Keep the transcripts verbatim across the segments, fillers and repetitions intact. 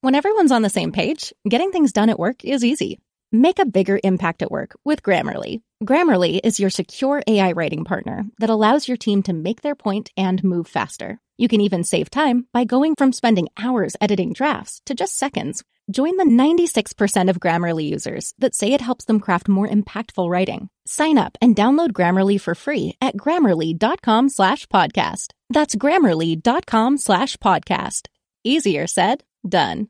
When everyone's on the same page, getting things done at work is easy. Make a bigger impact at work with Grammarly. Grammarly is your secure A I writing partner that allows your team to make their point and move faster. You can even save time by going from spending hours editing drafts to just seconds. Join the ninety-six percent of Grammarly users that say it helps them craft more impactful writing. Sign up and download Grammarly for free at grammarly.com slash podcast. That's grammarly.com slash podcast. Easier said, done.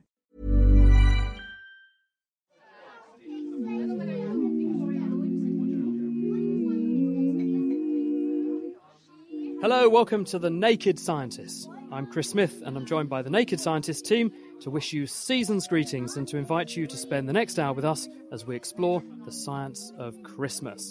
Hello, welcome to The Naked Scientists. I'm Chris Smith, and I'm joined by the Naked Scientists team to wish you season's greetings and to invite you to spend the next hour with us as we explore the science of Christmas.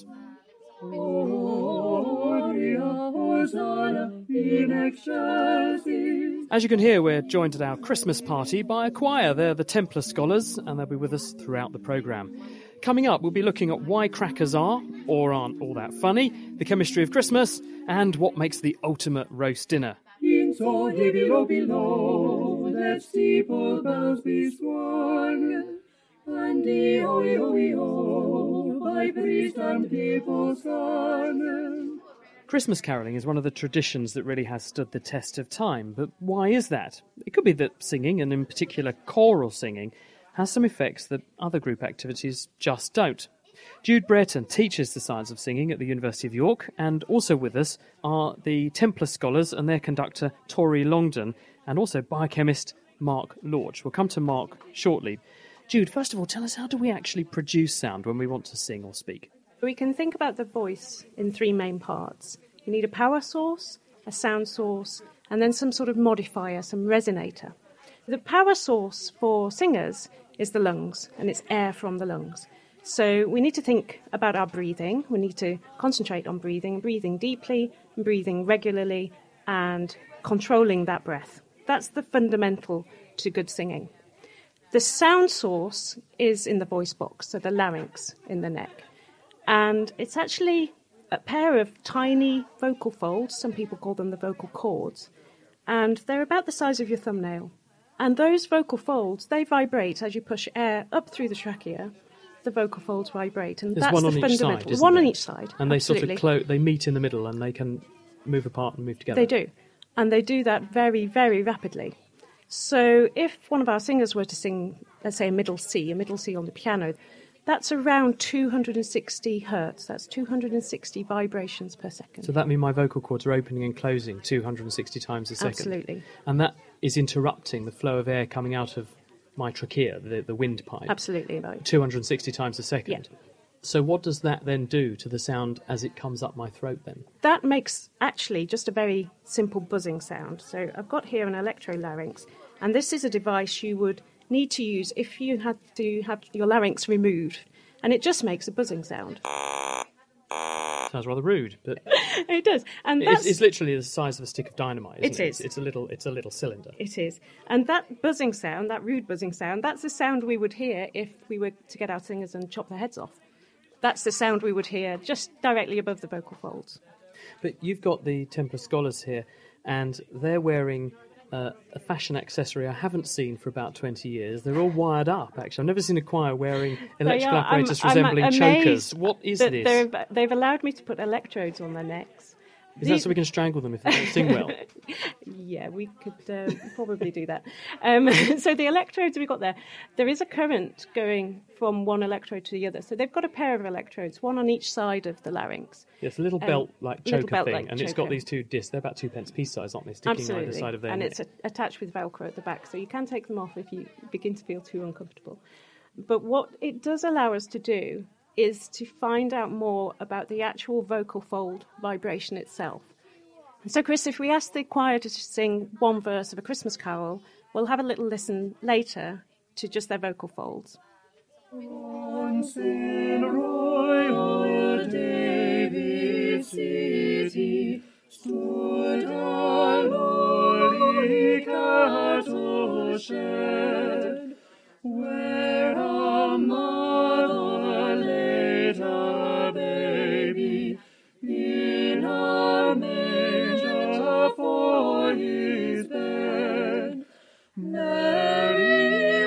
As you can hear, we're joined at our Christmas party by a choir. They're the Templar Scholars, and they'll be with us throughout the programme. Coming up, we'll be looking at why crackers are, or aren't, all that funny, the chemistry of Christmas, and what makes the ultimate roast dinner. In so heavy low below, that steeple bells be swung, and the oh-oh-oh, by priest and people sung. Christmas carolling is one of the traditions that really has stood the test of time, but why is that? It could be that singing, and in particular choral singing, has some effects that other group activities just don't. Jude Brereton teaches the science of singing at the University of York, and also with us are the Templar Scholars and their conductor Tori Longden, and also biochemist Mark Lorch. We'll come to Mark shortly. Jude, first of all, tell us, how do we actually produce sound when we want to sing or speak? We can think about the voice in three main parts. You need a power source, a sound source, and then some sort of modifier, some resonator. The power source for singers is the lungs, and it's air from the lungs. So we need to think about our breathing. We need to concentrate on breathing, breathing deeply, and breathing regularly, and controlling that breath. That's the fundamental to good singing. The sound source is in the voice box, so the larynx in the neck. And it's actually a pair of tiny vocal folds. Some people call them the vocal cords. And they're about the size of your thumbnail. And those vocal folds, they vibrate as you push air up through the trachea. The vocal folds vibrate, and There's that's one the on each fundamental. side, isn't one there? on each side, and they absolutely. sort of clo- they meet in the middle, and they can move apart and move together. They do, and they do that very, very rapidly. So if one of our singers were to sing, let's say, a middle C, a middle C on the piano, that's around two hundred sixty hertz. That's two hundred sixty vibrations per second. So that means my vocal cords are opening and closing two hundred sixty times a second. Absolutely. And that is interrupting the flow of air coming out of my trachea, the, the windpipe. Absolutely, right. two hundred sixty times a second. Yeah. So what does that then do to the sound as it comes up my throat then? That makes actually just a very simple buzzing sound. So I've got here an electrolarynx, and this is a device you would need to use if you had to have your larynx removed, and it just makes a buzzing sound. Sounds rather rude, but it does, and it's, that's, it's literally the size of a stick of dynamite. Isn't It it is. It's, it's a little. It's a little cylinder. It is, and that buzzing sound, that rude buzzing sound, that's the sound we would hear if we were to get our singers and chop their heads off. That's the sound we would hear just directly above the vocal folds. But you've got the Templar Scholars here, and they're wearing uh, a fashion accessory I haven't seen for about twenty years. They're all wired up, actually. I've never seen a choir wearing electrical are. apparatus I'm- I'm resembling amazed chokers. What is that this? they've- They've allowed me to put electrodes on their necks. Is that so we can strangle them if they don't sing well? Yeah, we could uh, probably do that. Um, so the electrodes we've got there, there is a current going from one electrode to the other. So they've got a pair of electrodes, one on each side of the larynx. Yes, a little Um, belt-like little choker belt thing, like and it's got choker. these two discs. They're about two pence piece size, aren't they, sticking Absolutely. either side of their and neck. it's a- attached with Velcro at the back, so you can take them off if you begin to feel too uncomfortable. But what it does allow us to do is to find out more about the actual vocal fold vibration itself. So, Chris, if we ask the choir to sing one verse of a Christmas carol, we'll have a little listen later to just their vocal folds. Once in royal David's city stood a lowly cattle shed, where a mother laid a baby in a manger for his bed. Mary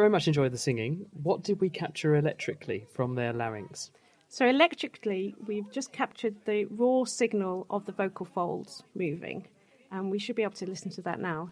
very much enjoyed the singing. What did we capture electrically from their larynx? So electrically, we've just captured the raw signal of the vocal folds moving, and we should be able to listen to that now.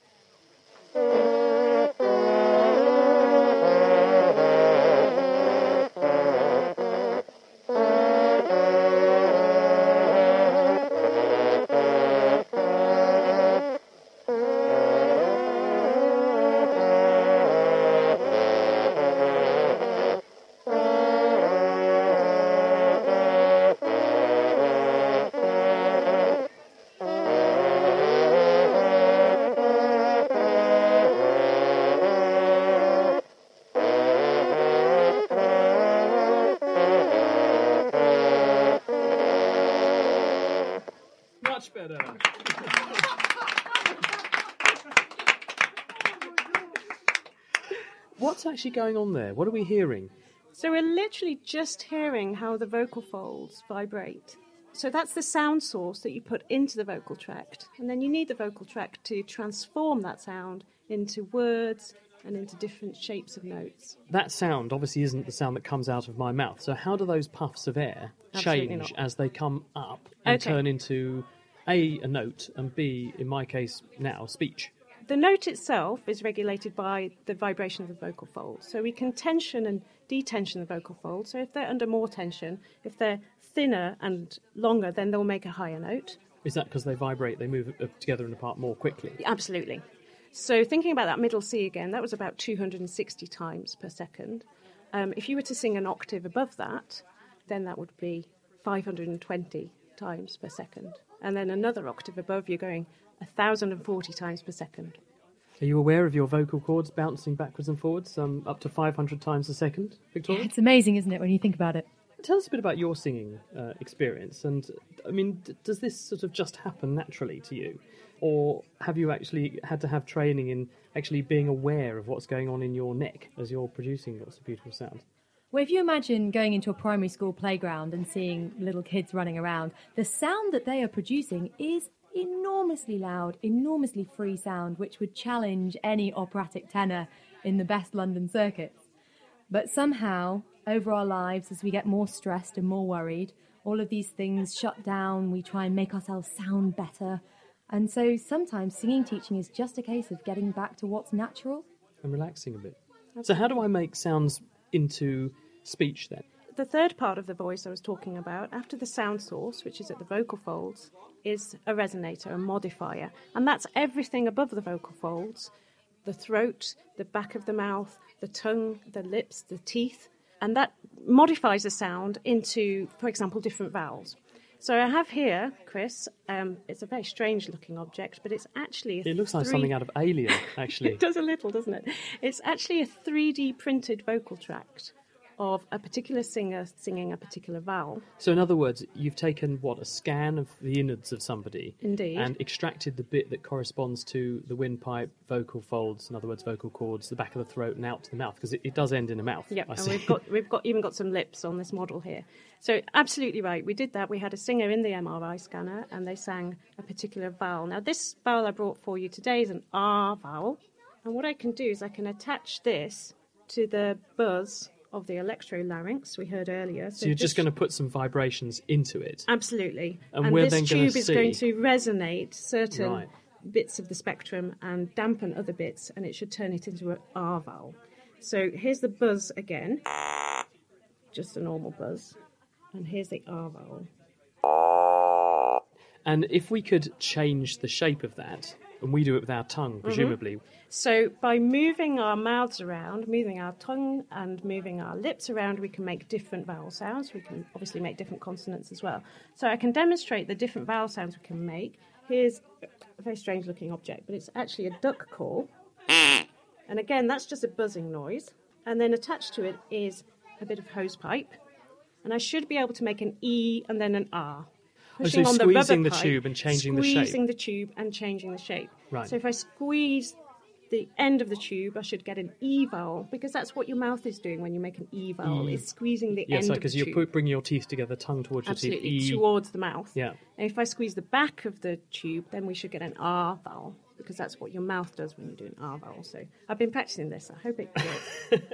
Much better. What's actually going on there? What are we hearing? So we're literally just hearing how the vocal folds vibrate. So that's the sound source that you put into the vocal tract. And then you need the vocal tract to transform that sound into words and into different shapes of notes. That sound obviously isn't the sound that comes out of my mouth. So how do those puffs of air Absolutely change not. as they come up and Okay. turn into A, a note, and B, in my case now, speech? The note itself is regulated by the vibration of the vocal folds. So we can tension and detension the vocal folds. So if they're under more tension, if they're thinner and longer, then they'll make a higher note. Is that because they vibrate, they move uh, together and apart more quickly? Absolutely. So thinking about that middle C again, that was about two hundred sixty times per second. Um, if you were to sing an octave above that, then that would be five hundred twenty times per second. And then another octave above, you're going one thousand forty times per second. Are you aware of your vocal cords bouncing backwards and forwards um, up to five hundred times a second, Victoria? It's amazing, isn't it, when you think about it? Tell us a bit about your singing uh, experience. And, I mean, d- does this sort of just happen naturally to you? Or have you actually had to have training in actually being aware of what's going on in your neck as you're producing lots of beautiful sound? Well, if you imagine going into a primary school playground and seeing little kids running around, the sound that they are producing is enormously loud, enormously free sound, which would challenge any operatic tenor in the best London circuits. But somehow, over our lives, as we get more stressed and more worried, all of these things shut down, we try and make ourselves sound better. And so sometimes singing teaching is just a case of getting back to what's natural. And relaxing a bit. So how do I make sounds into speech then? The third part of the voice I was talking about, after the sound source, which is at the vocal folds, is a resonator, a modifier. And that's everything above the vocal folds, the throat, the back of the mouth, the tongue, the lips, the teeth. And that modifies the sound into, for example, different vowels. So I have here, Chris, um, it's a very strange-looking object, but it's actually... A It looks like three- something out of Alien, actually. It does a little, doesn't it? It's actually a three D printed vocal tract of a particular singer singing a particular vowel. So in other words, you've taken, what, a scan of the innards of somebody. Indeed. And extracted the bit that corresponds to the windpipe, vocal folds, in other words, vocal cords, the back of the throat and out to the mouth, because it, it does end in a mouth. Yep, I and see. we've got we've got even got some lips on this model here. So absolutely right, we did that. We had a singer in the M R I scanner, and they sang a particular vowel. Now this vowel I brought for you today is an R vowel, and what I can do is I can attach this to the buzz of the electrolarynx we heard earlier. So you're just this- going to put some vibrations into it. Absolutely. And And, we're this then gonna tube is going see- to resonate certain Right. bits of the spectrum and dampen other bits, and it should turn it into an R vowel. So here's the buzz again, just a normal buzz, and here's the R vowel. And if we could change the shape of that, and we do it with our tongue, presumably, So by moving our mouths around, moving our tongue and moving our lips around, we can make different vowel sounds. We can obviously make different consonants as well. So I can demonstrate the different vowel sounds we can make. Here's a very strange looking object, but it's actually a duck call. And again, that's just a buzzing noise. And then attached to it is a bit of hose pipe. And I should be able to make an E and then an R. Oh, so Pushing on the squeezing rubber the pipe, tube and changing the shape. Squeezing the tube and changing the shape. Right. So if I squeeze the end of the tube, I should get an E vowel, because that's what your mouth is doing when you make an E vowel, is squeezing the yes, end of because the you're tube. put, bringing your teeth together, tongue towards Absolutely, your teeth. E. towards the mouth. Yeah. And if I squeeze the back of the tube, then we should get an R vowel. because that's what your mouth does when you do an R vowel. So I've been practicing this. I hope it works.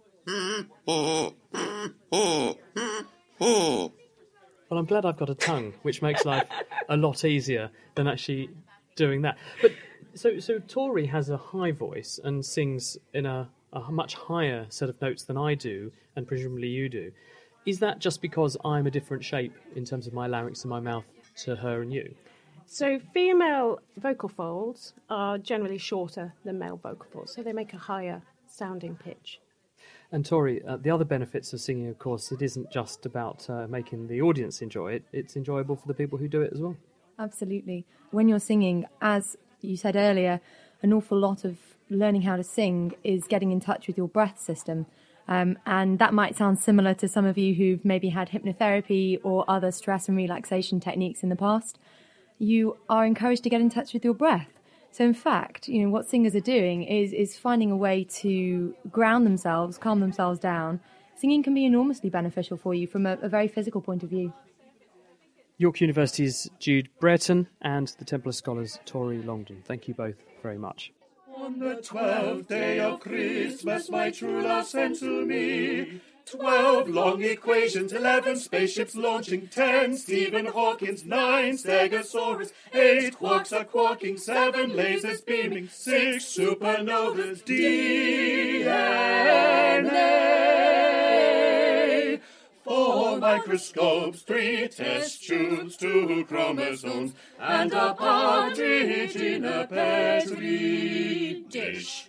Well, I'm glad I've got a tongue, which makes life a lot easier than actually doing that. But so, so Tori has a high voice and sings in a, a much higher set of notes than I do, and presumably you do. Is that just because I'm a different shape in terms of my larynx and my mouth to her and you? So female vocal folds are generally shorter than male vocal folds, so they make a higher sounding pitch. And Tori, uh, the other benefits of singing, of course, it isn't just about uh, making the audience enjoy it, it's enjoyable for the people who do it as well. Absolutely. When you're singing, as you said earlier, an awful lot of learning how to sing is getting in touch with your breath system. Um, and that might sound similar to some of you who've maybe had hypnotherapy or other stress and relaxation techniques in the past. You are encouraged to get in touch with your breath. So in fact, you know, what singers are doing is is finding a way to ground themselves, calm themselves down. Singing can be enormously beneficial for you from a, a very physical point of view. York University's Jude Brereton and the Temple of Scholars' Tori Longden. Thank you both very much. On the twelfth day of Christmas, my true love sent to me twelve long equations, eleven spaceships launching, ten Stephen Hawkins, nine Stegosaurus, eight quarks a quarking, seven lasers beaming, six supernovas, D N A, four microscopes, three test tubes, two chromosomes, and a partridge in a petri dish.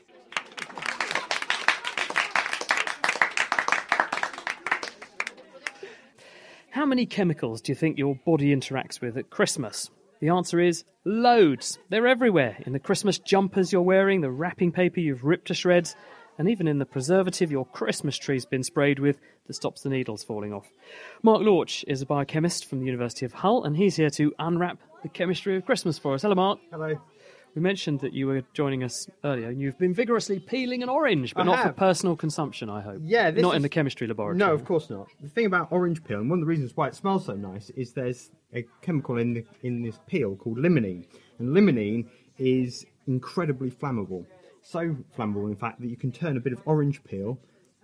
How many chemicals do you think your body interacts with at Christmas? The answer is loads. They're everywhere. In the Christmas jumpers you're wearing, the wrapping paper you've ripped to shreds, and even in the preservative your Christmas tree's been sprayed with that stops the needles falling off. Mark Lorch is a biochemist from the University of Hull, and he's here to unwrap the chemistry of Christmas for us. Hello, Mark. Hello. We mentioned that you were joining us earlier, and you've been vigorously peeling an orange, but I not have. for personal consumption, I hope. Yeah, this Not is- in the chemistry laboratory. No, of course not. The thing about orange peel, and one of the reasons why it smells so nice, is there's a chemical in the, in this peel called limonene. And limonene is incredibly flammable. So flammable, in fact, that you can turn a bit of orange peel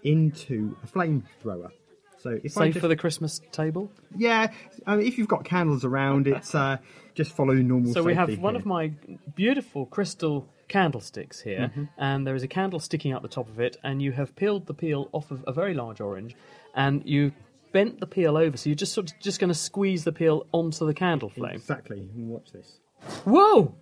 into a flamethrower. So if I Safe just, for the Christmas table? Yeah, I mean, if you've got candles around, it's uh, just follow normal So we have safety one here. of my beautiful crystal candlesticks here, Mm-hmm. and there is a candle sticking out the top of it, and you have peeled the peel off of a very large orange, and you bent the peel over, so you're just sort of just going to squeeze the peel onto the candle flame. Exactly. Watch this. Whoa!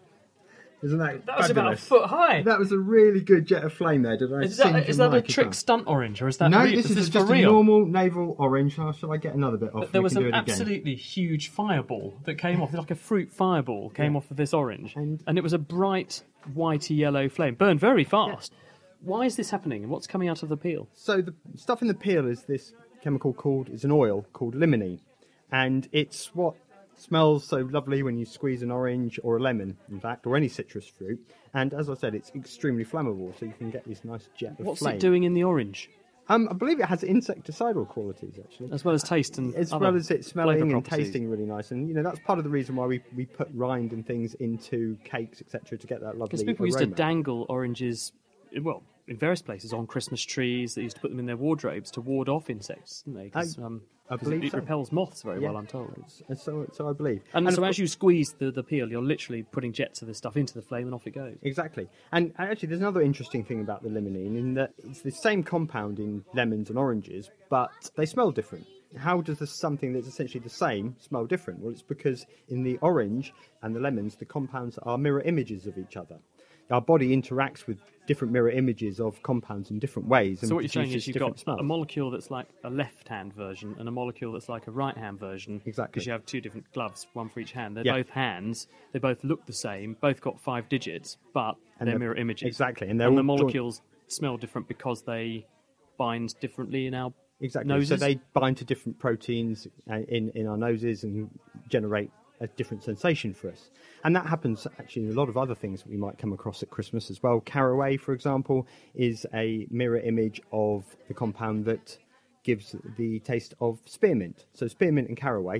Isn't that That was about a fabulous? foot high. That was a really good jet of flame there. Did I Is singe that, your is that a mic as trick well? stunt orange, or is that No, real? this is this just for a real? normal navel orange. Oh, shall I get another bit off? There We was can an do it again. absolutely huge fireball that came off, like a fruit fireball came Yeah. off of this orange, And- and it was a bright whitey yellow flame, burned very fast. Why is this happening, and what's coming out of the peel? So the stuff in the peel is this chemical called, it's an oil called limonene, and it's what smells so lovely when you squeeze an orange or a lemon, in fact, or any citrus fruit. And as I said, it's extremely flammable, so you can get this nice jet of What's flame. it doing in the orange, Um, I believe it has insecticidal qualities, actually. as well as taste and As other well as it smelling flavour and properties? tasting really nice. And, you know, that's part of the reason why we, we put rind and things into cakes, et cetera, to get that lovely Because people aroma. used to dangle oranges, well, in various places on Christmas trees. They used to put them in their wardrobes to ward off insects, didn't they? 'Cause, I- um, I 'cause it, believe it so. repels moths very Yeah. well, I'm told. And so, so I believe. And, of so course- as you squeeze the, the peel, you're literally putting jets of this stuff into the flame and off it goes. Exactly. And actually, there's another interesting thing about the limonene in that it's the same compound in lemons and oranges, but they smell different. How does this, something that's essentially the same smell different? Well, it's because in the orange and the lemons, the compounds are mirror images of each other. Our body interacts with different mirror images of compounds in different ways. And So what you're saying produces is you've different got smells. a molecule that's like a left-hand version and a molecule that's like a right-hand version. Exactly. Because you have two different gloves, one for each hand. They're Yeah. both hands. They both look the same. Both got five digits, but And they're they're- mirror images. exactly, and they're and the all joined- molecules smell different because they bind differently in our Exactly. noses. So they bind to different proteins uh, in, in our noses and generate a different sensation for us. And that happens actually in a lot of other things that we might come across at Christmas as well. Caraway, for example, is a mirror image of the compound that gives the taste of spearmint. So spearmint and caraway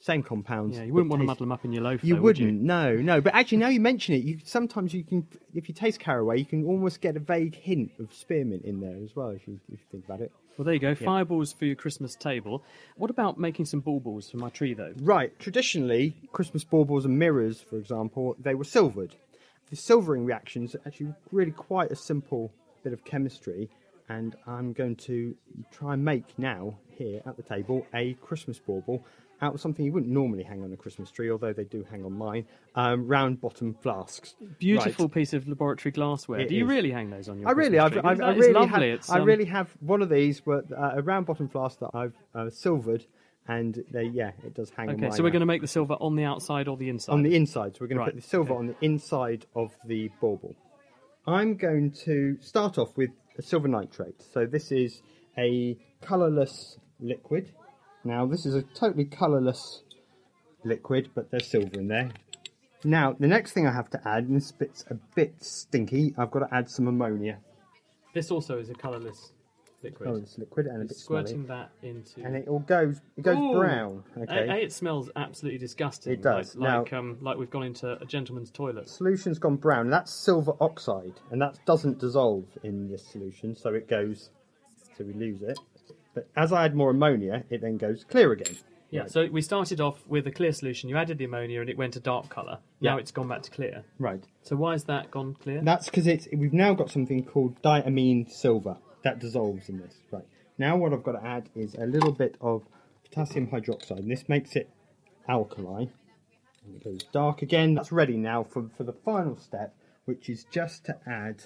same compounds. Yeah, you wouldn't but want to taste- muddle them up in your loaf. You though, would wouldn't, you? no, no. But actually, now you mention it, you sometimes you can, if you taste caraway, you can almost get a vague hint of spearmint in there as well, if you, if you think about it. Well, there you go. Fireballs for your Christmas table. What about making some baubles for my tree, though? Right. Traditionally, Christmas baubles and mirrors, for example, they were silvered. The silvering reaction is actually really quite a simple bit of chemistry, and I'm going to try and make now here at the table a Christmas bauble out of something you wouldn't normally hang on a Christmas tree, although they do hang on mine, um, round bottom flasks. Beautiful Right. piece of laboratory glassware. It Do you is. really hang those on your I really, I've, Christmas I've, tree? I That is really lovely. have. It's, I um, really have one of these, but uh, a round bottom flask that I've uh, silvered, and they, yeah, it does hang on Okay, mine. so we're now. going to make the silver on the outside or the inside? on the inside. So we're going Right, to put the silver okay. on the inside of the bauble. I'm going to start off with a silver nitrate. So this is a colourless liquid. Now this is a totally colourless liquid, but there's silver in there. Now the next thing I have to add, and this bit's a bit stinky, I've got to add some ammonia. This also is a colourless liquid. Oh, it's liquid and a bit Squirting smelly. that into... And it all goes, it goes Ooh. brown. A, Okay. A, it smells absolutely disgusting. It does. Like, Now- like, um, like we've gone into a gentleman's toilet. Solution's gone brown. That's silver oxide, and that doesn't dissolve in this solution, so it goes, so we lose it. But as I add more ammonia, it then goes clear again. Yeah, Right. so we started off with a clear solution. You added the ammonia and it went a dark colour. Now Yeah. it's gone back to clear. Right. So why has that gone clear? That's because it's we've now got something called diamine silver that dissolves in this. Right. Now what I've got to add is a little bit of potassium hydroxide, and this makes it alkali. And it goes dark again. That's ready now for, for the final step, which is just to add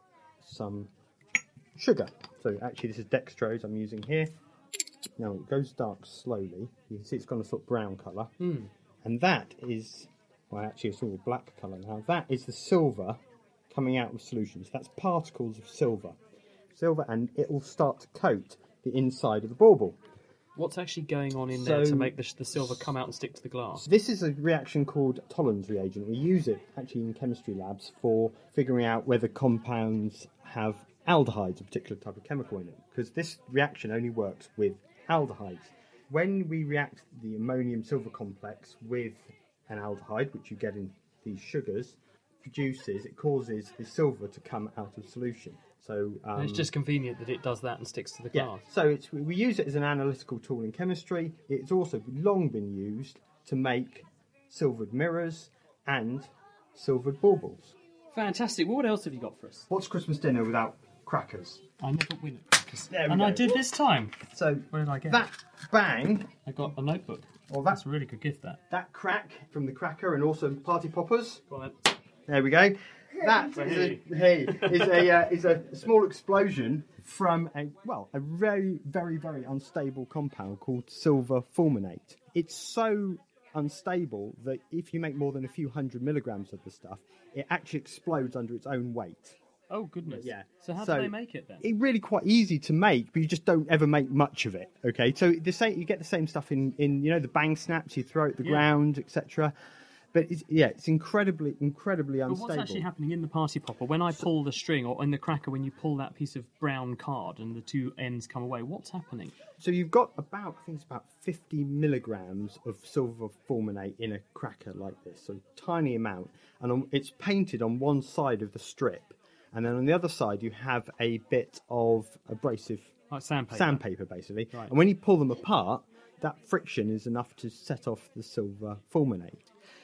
some sugar. So actually this is dextrose I'm using here. Now it goes dark slowly. You can see it's gone a sort of brown colour. Mm. And that is, well actually it's all black colour now. That is the silver coming out of solutions. That's particles of silver. Silver, and it will start to coat the inside of the bauble. What's actually going on in there So- to make the, the silver come out and stick to the glass? So this is a reaction called Tollens reagent. We use it actually in chemistry labs for figuring out whether compounds have aldehydes, a particular type of chemical in it, because this reaction only works with aldehydes. When we react the ammonium silver complex with an aldehyde, which you get in these sugars, produces, it causes the silver to come out of solution. So um, And it's just convenient that it does that and sticks to the yeah, glass. so it's, we use it as an analytical tool in chemistry. It's also long been used to make silvered mirrors and silvered baubles. Fantastic. Well, what else have you got for us? What's Christmas dinner without crackers? I never win at crackers. There we and go. I did this time. So What did I get? that bang, I got a notebook. or That's that, a really good gift, that. that crack from the cracker and also party poppers. Go on then. There we go. That is a, hey, is a uh, is a small explosion from a well a very very very unstable compound called silver fulminate. It's so unstable that if you make more than a few hundred milligrams of the stuff, it actually explodes under its own weight. Oh, goodness. Yeah. So how So do they make it then? It's really quite easy to make, but you just don't ever make much of it. Okay, so the same you get the same stuff in in you know the bang snaps you throw at the Yeah. ground, et cetera. But it's, yeah, it's incredibly incredibly But unstable. what's actually happening in the party popper when I pull the string, or in the cracker when you pull that piece of brown card and the two ends come away? What's happening? So you've got about, I think it's about fifty milligrams of silver fulminate in a cracker like this, so tiny amount, and on, it's painted on one side of the strip, and then on the other side you have a bit of abrasive Like sandpaper. sandpaper, basically. Right. And when you pull them apart, that friction is enough to set off the silver fulminate.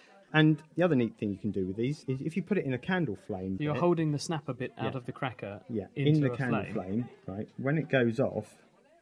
And the other neat thing you can do with these is if you put it in a candle flame. So you're bit- holding the snapper bit out Yeah. of the cracker Yeah, into in the a candle flame. flame. Right, when it goes off,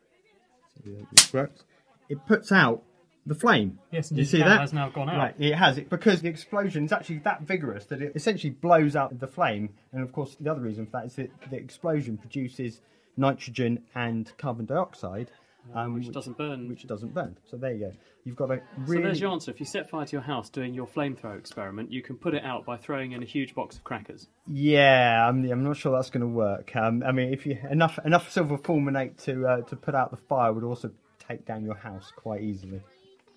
so it works, it puts out the flame. Yes, you indeed, see the that? candle has now gone out. Right, it has it because the explosion is actually that vigorous that it essentially blows out the flame. And of course, the other reason for that is that the explosion produces nitrogen and carbon dioxide, um, which doesn't burn. Which doesn't burn. So there you go. You've got a So really. there's your answer. If you set fire to your house doing your flamethrower experiment, you can put it out by throwing in a huge box of crackers. Yeah, I'm, I'm not sure that's going to work. Um, I mean, if you enough enough silver fulminate to uh, to put out the fire would also take down your house quite easily.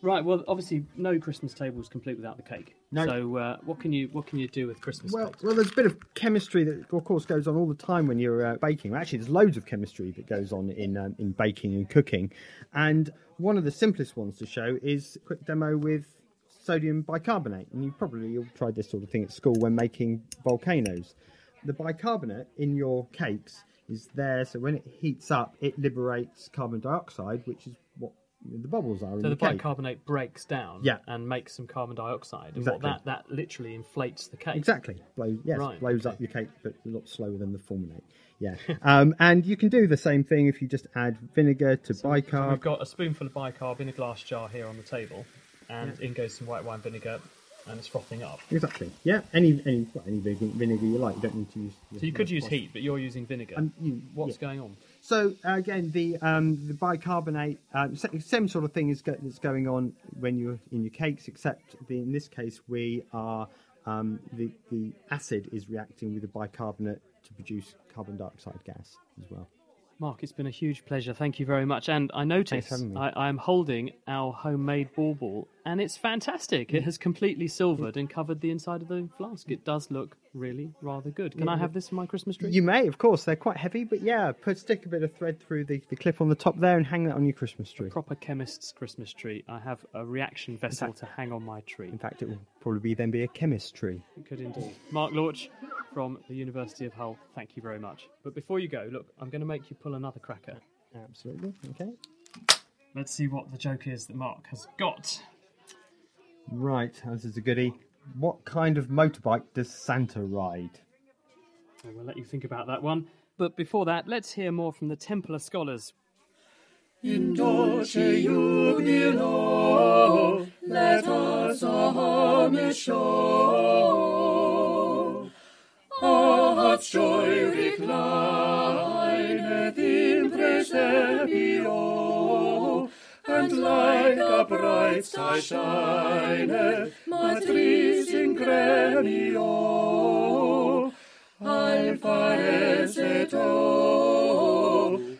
Right. Well, obviously, no Christmas table is complete without the cake. No. So, uh, what can you what can you do with Christmas Well, cakes? well, there's a bit of chemistry that, of course, goes on all the time when you're uh, baking. Well, actually, there's loads of chemistry that goes on in um, in baking and cooking. And one of the simplest ones to show is a quick demo with sodium bicarbonate. And you probably all tried this sort of thing at school when making volcanoes. The bicarbonate in your cakes is there, so when it heats up, it liberates carbon dioxide, which is what the bubbles are in So the the cake. bicarbonate breaks down Yeah. and makes some carbon dioxide. And Exactly. what that, that literally inflates the cake. Exactly. Blows, yes, Right, blows okay. up your cake, but a lot slower than the fulminate. Yeah. um, and you can do the same thing if you just add vinegar to So we've bicarb. got a spoonful of bicarb in a glass jar here on the table, and in goes some white wine vinegar, and it's frothing up. Exactly. Yeah. Any any well, any vinegar, vinegar you like. You don't need to use. So you could use heat, but you're using vinegar. Um, you- What's yeah. going on? So uh, again, the um, the bicarbonate, uh, sa- same sort of thing is go- that's going on when you're in your cakes, except the, in this case we are um, the the acid is reacting with the bicarbonate to produce carbon dioxide gas as well. Mark, it's been a huge pleasure. Thank you very much. And I notice Thanks for having me. I, I'm holding our homemade bauble, and it's fantastic. It has completely silvered and covered the inside of the flask. It does look really rather good. Can I have this for my Christmas tree? You may, of course. They're quite heavy, but yeah, put stick a bit of thread through the, the clip on the top there and hang that on your Christmas tree. Proper chemist's Christmas tree. I have a reaction vessel to hang on my tree. In fact, it will probably be then be a chemist tree. It could indeed. Mark Lorch from the University of Hull, thank you very much. But before you go, look, I'm going to make you pull another cracker. Absolutely. Okay. Let's see what the joke is that Mark has got. Right, this is a goodie. What kind of motorbike does Santa ride? And we'll let you think about that one. But before that, let's hear more from the Templar scholars. In dolce jubilo, let us a homage show. Our heart's joy reclineth in praesepio, and like a bright star shineth matris in gremio. Alpha et o,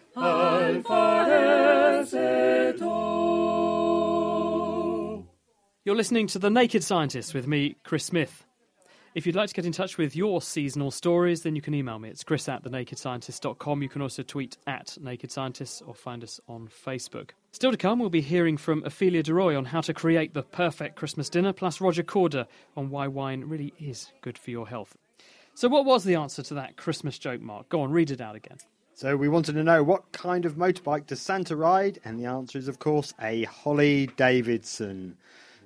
Alpha et o. You're listening to The Naked Scientist with me, Chris Smith. If you'd like to get in touch with your seasonal stories, then you can email me. It's chris at the naked scientist dot com. You can also tweet at Naked Scientists or find us on Facebook. Still to come, we'll be hearing from Ophelia de Roy on how to create the perfect Christmas dinner, plus Roger Corder on why wine really is good for your health. So what was the answer to that Christmas joke, Mark? Go on, read it out again. So we wanted to know what kind of motorbike does Santa ride, and the answer is, of course, a Holly Davidson.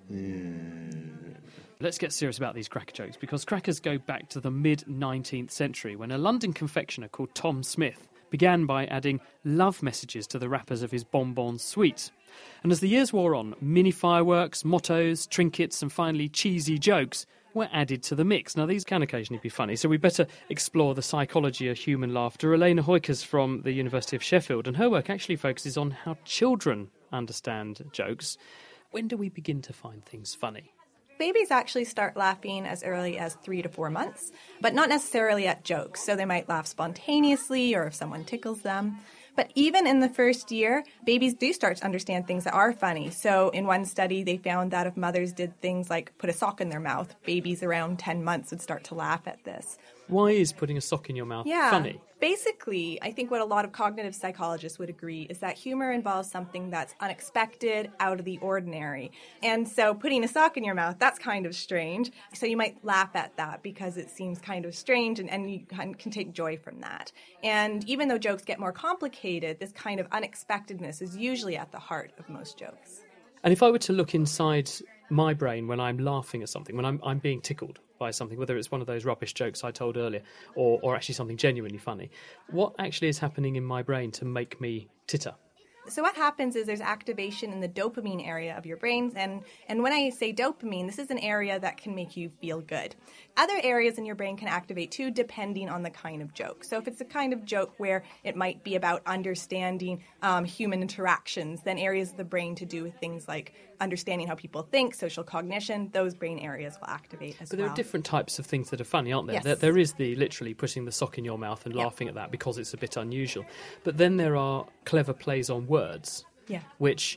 Mm. Let's get serious about these cracker jokes, because crackers go back to the mid-nineteenth century when a London confectioner called Tom Smith began by adding love messages to the wrappers of his bonbon sweets. And as the years wore on, mini fireworks, mottos, trinkets and finally cheesy jokes were added to the mix. Now, these can occasionally be funny, so we better explore the psychology of human laughter. Elena Hoykers from the University of Sheffield, and her work actually focuses on how children understand jokes. When do we begin to find things funny? Babies actually start laughing as early as three to four months, but not necessarily at jokes. So they might laugh spontaneously or if someone tickles them. But even in the first year, babies do start to understand things that are funny. So in one study, they found that if mothers did things like put a sock in their mouth, babies around ten months would start to laugh at this. Why is putting a sock in your mouth Yeah. funny? Basically, I think what a lot of cognitive psychologists would agree is that humor involves something that's unexpected, out of the ordinary. And so putting a sock in your mouth, that's kind of strange. So you might laugh at that because it seems kind of strange, and, and you can, can take joy from that. And even though jokes get more complicated, this kind of unexpectedness is usually at the heart of most jokes. And if I were to look inside my brain when I'm laughing at something, when I'm, I'm being tickled by something, whether it's one of those rubbish jokes I told earlier or, or actually something genuinely funny, what actually is happening in my brain to make me titter? So what happens is there's activation in the dopamine area of your brain. And, and when I say dopamine, this is an area that can make you feel good. Other areas in your brain can activate too, depending on the kind of joke. So if it's a kind of joke where it might be about understanding um, human interactions, then areas of the brain to do with things like understanding how people think, social cognition, those brain areas will activate as But well. there are different types of things that are funny, aren't there? Yes. There, there is the literally putting the sock in your mouth and Yep. laughing at that because it's a bit unusual. But then there are clever plays on words, Yeah. which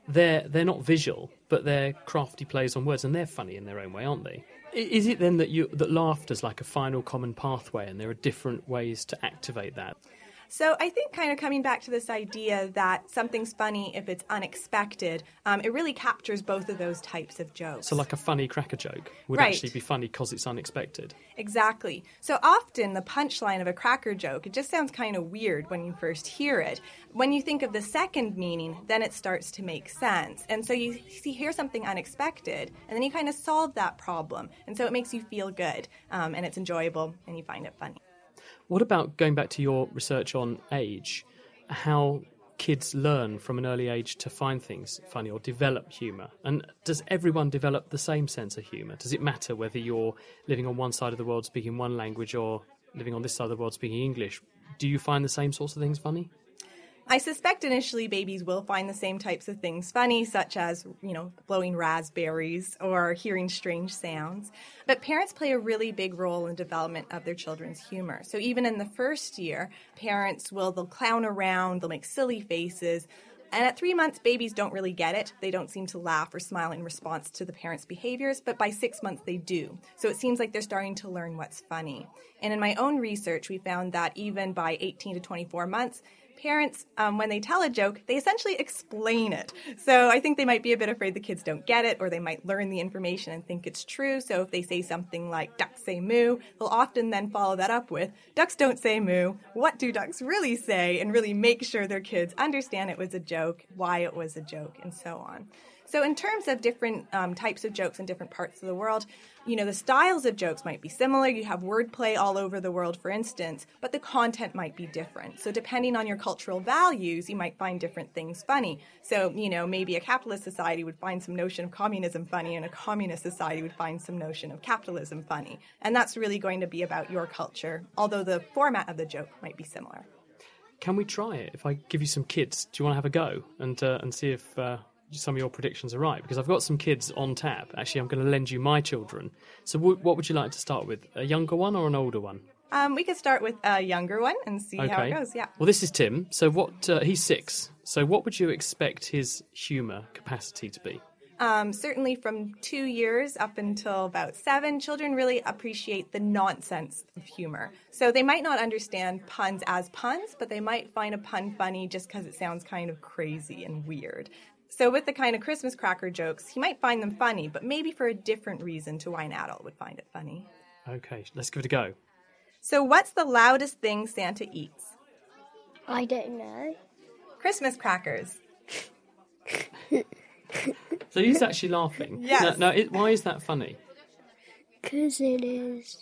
they're they're not visual, but they're crafty plays on words, and they're funny in their own way, aren't they? I- Is it then that you that laughter's like a final common pathway, and there are different ways to activate that? So I think kind of coming back to this idea that something's funny if it's unexpected, um, it really captures both of those types of jokes. So like a funny cracker joke would Right. actually be funny because it's unexpected. Exactly. So often the punchline of a cracker joke, it just sounds kind of weird when you first hear it. When you think of the second meaning, then it starts to make sense. And so you see, hear something unexpected, and then you kind of solve that problem. And so it makes you feel good, um, and it's enjoyable, and you find it funny. What about going back to your research on age, how kids learn from an early age to find things funny or develop humour? And does everyone develop the same sense of humour? Does it matter whether you're living on one side of the world speaking one language or living on this side of the world speaking English? Do you find the same sorts of things funny? I suspect initially babies will find the same types of things funny, such as, you know, blowing raspberries or hearing strange sounds. But parents play a really big role in the development of their children's humor. So even in the first year, parents will, they'll clown around, they'll make silly faces. And at three months, babies don't really get it. They don't seem to laugh or smile in response to the parents' behaviors, but by six months they do. So it seems like they're starting to learn what's funny. And in my own research, we found that even by eighteen to twenty-four months, parents, um, when they tell a joke, they essentially explain it. So I think they might be a bit afraid the kids don't get it, or they might learn the information and think it's true. So if they say something like, ducks say moo, they'll often then follow that up with, ducks don't say moo, what do ducks really say? And really make sure their kids understand it was a joke, why it was a joke, and so on. So in terms of different um, types of jokes in different parts of the world, you know, the styles of jokes might be similar. You have wordplay all over the world, for instance, but the content might be different. So depending on your cultural values, you might find different things funny. So, you know, maybe a capitalist society would find some notion of communism funny, and a communist society would find some notion of capitalism funny. And that's really going to be about your culture, although the format of the joke might be similar. Can we try it? If I give you some kids, do you want to have a go and uh, and see if uh, some of your predictions are right? Because I've got some kids on tap. Actually, I'm going to lend you my children. So w- what would you like to start with? A younger one or an older one? Um, we could start with a younger one and see Okay. how it goes. Yeah. Well, this is Tim. So what? Uh, he's six. So what would you expect his humour capacity to be? Um, certainly from two years up until about seven, children really appreciate the nonsense of humor. So they might not understand puns as puns, but they might find a pun funny just because it sounds kind of crazy and weird. So with the kind of Christmas cracker jokes, he might find them funny, but maybe for a different reason to why an adult would find it funny. Okay, let's give it a go. So what's the loudest thing Santa eats? I don't know. Christmas crackers. So he's actually laughing. Yes. Now, now it, why is that funny? Because it is.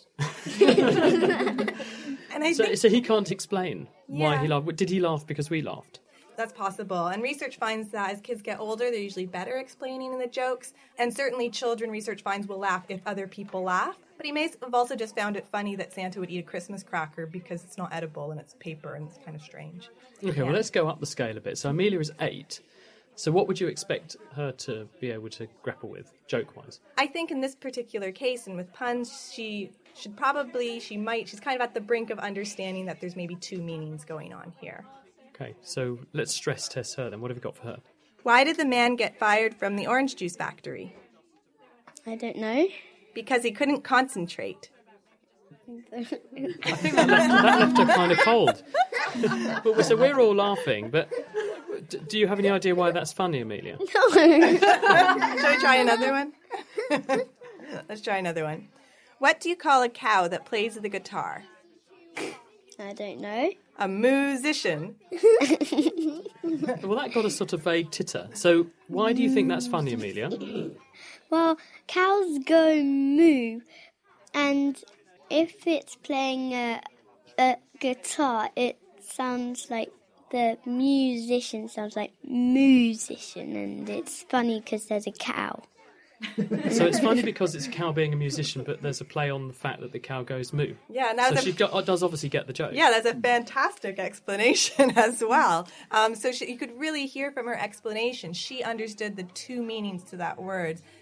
And I So, think so he can't explain why Yeah. he laughed. Did he laugh because we laughed? that's possible. And research finds that as kids get older, they're usually better explaining the jokes. And certainly children, research finds, will laugh if other people laugh. But he may have also just found it funny that Santa would eat a Christmas cracker because it's not edible and it's paper and it's kind of strange. Okay, well, let's go up the scale a bit. So Amelia is eight. So what would you expect her to be able to grapple with, joke-wise? I think in this particular case, and with puns, she should probably, she might, she's kind of at the brink of understanding that there's maybe two meanings going on here. Okay, so let's stress test her then. What have we got for her? Why did the man get fired from the orange juice factory? I don't know. Because he couldn't concentrate. I think that left, that left her kind of cold. But, so we're all laughing, but d- do you have any idea why that's funny, Amelia? Shall we try another one? Let's try another one. What do you call a cow that plays the guitar? I don't know. A musician. Well, that got a sort of vague titter. So why do you think that's funny, Amelia? Well, cows go moo, and if it's playing a, a guitar, it sounds like the musician sounds like musician, and it's funny because there's a cow. So it's funny because it's a cow being a musician, but there's a play on the fact that the cow goes moo. Yeah, now So the- she got, does obviously get the joke. Yeah, that's a fantastic explanation as well. Um, so she, you could really hear from her explanation, she understood the two meanings to that word.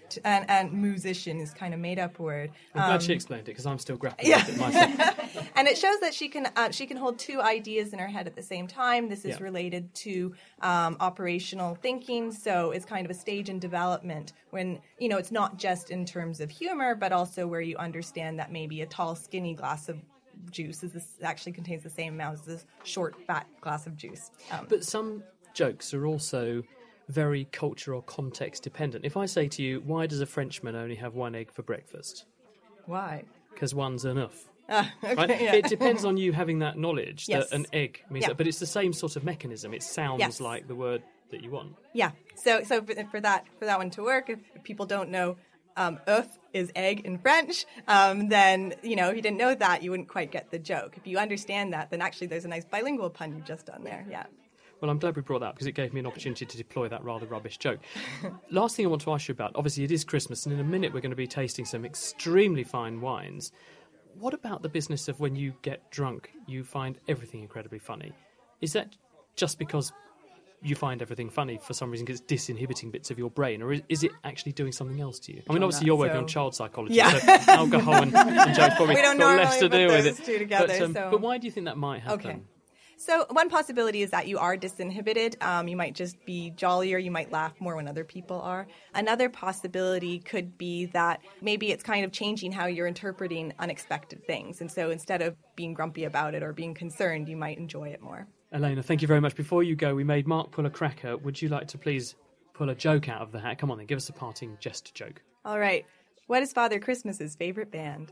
t- and, and musician is kind of made-up word. I'm glad Um, she explained it because I'm still grappling Yeah. with it myself. And it shows that she can uh, she can hold two ideas in her head at the same time. This is Yeah. related to um, operational thinking, so it's kind of a stage in development when, you know, it's not just in terms of humor, but also where you understand that maybe a tall, skinny glass of juice is this actually contains the same amount as this short, fat glass of juice. Um, But some jokes are also very culture or context dependent. If I say to you, why does a Frenchman only have one egg for breakfast? why? Because one's enough. Ah, okay, Right? yeah. It depends on you having that knowledge Yes. that an egg means Yeah. that, but it's the same sort of mechanism. It sounds Yes. like the word that you want. Yeah. So so for, for that for that one to work, if people don't know um, œuf is egg in French, um, then you know if you didn't know that, you wouldn't quite get the joke. If you understand that, then actually there's a nice bilingual pun you've just done there. Yeah. Well, I'm glad we brought that up because it gave me an opportunity to deploy that rather rubbish joke. Last thing I want to ask you about, obviously it is Christmas, and in a minute we're going to be tasting some extremely fine wines. What about the business of when you get drunk, you find everything incredibly funny? Is that just because you find everything funny for some reason because it's disinhibiting bits of your brain, or is, is it actually doing something else to you? I mean, obviously you're working So- on child psychology, Yeah. so alcohol and, and jokes probably We don't got less to normally do put with those it. two together, but, um, so- but why do you think that might happen? Okay. So one possibility is that you are disinhibited. Um, you might just be jollier. You might laugh more when other people are. Another possibility could be that maybe it's kind of changing how you're interpreting unexpected things. And so instead of being grumpy about it or being concerned, you might enjoy it more. Elena, thank you very much. Before you go, we made Mark pull a cracker. Would you like to please pull a joke out of the hat? Come on then, give us a parting jest joke. All right. What is Father Christmas's favorite band?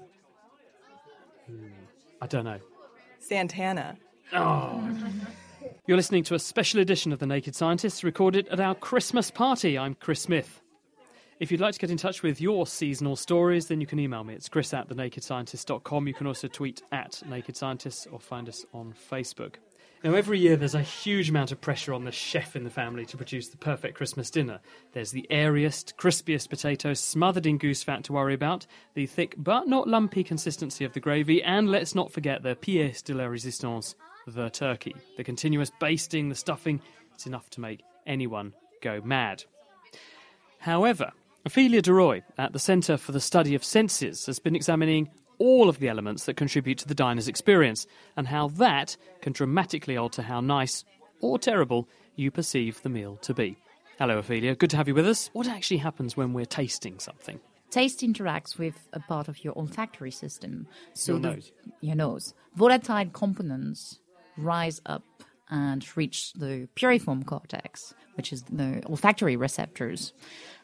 I don't know. Santana. You're listening to a special edition of The Naked Scientists recorded at our Christmas party. I'm Chris Smith. If you'd like to get in touch with your seasonal stories, then you can email me. It's chris at the naked scientist dot com. You can also tweet at Naked Scientists or find us on Facebook. Now, every year there's a huge amount of pressure on the chef in the family to produce the perfect Christmas dinner. There's the airiest, crispiest potatoes smothered in goose fat to worry about, the thick but not lumpy consistency of the gravy, and let's not forget the pièce de la résistance, the turkey. The continuous basting, the stuffing, it's enough to make anyone go mad. However, Ophelia de Roy at the Centre for the Study of Senses has been examining all of the elements that contribute to the diner's experience and how that can dramatically alter how nice or terrible you perceive the meal to be. Hello, Ophelia. Good to have you with us. What actually happens when we're tasting something? Taste interacts with a part of your olfactory system. So Your the- nose. Your nose. Volatile components rise up and reach the piriform cortex, which is the olfactory receptors.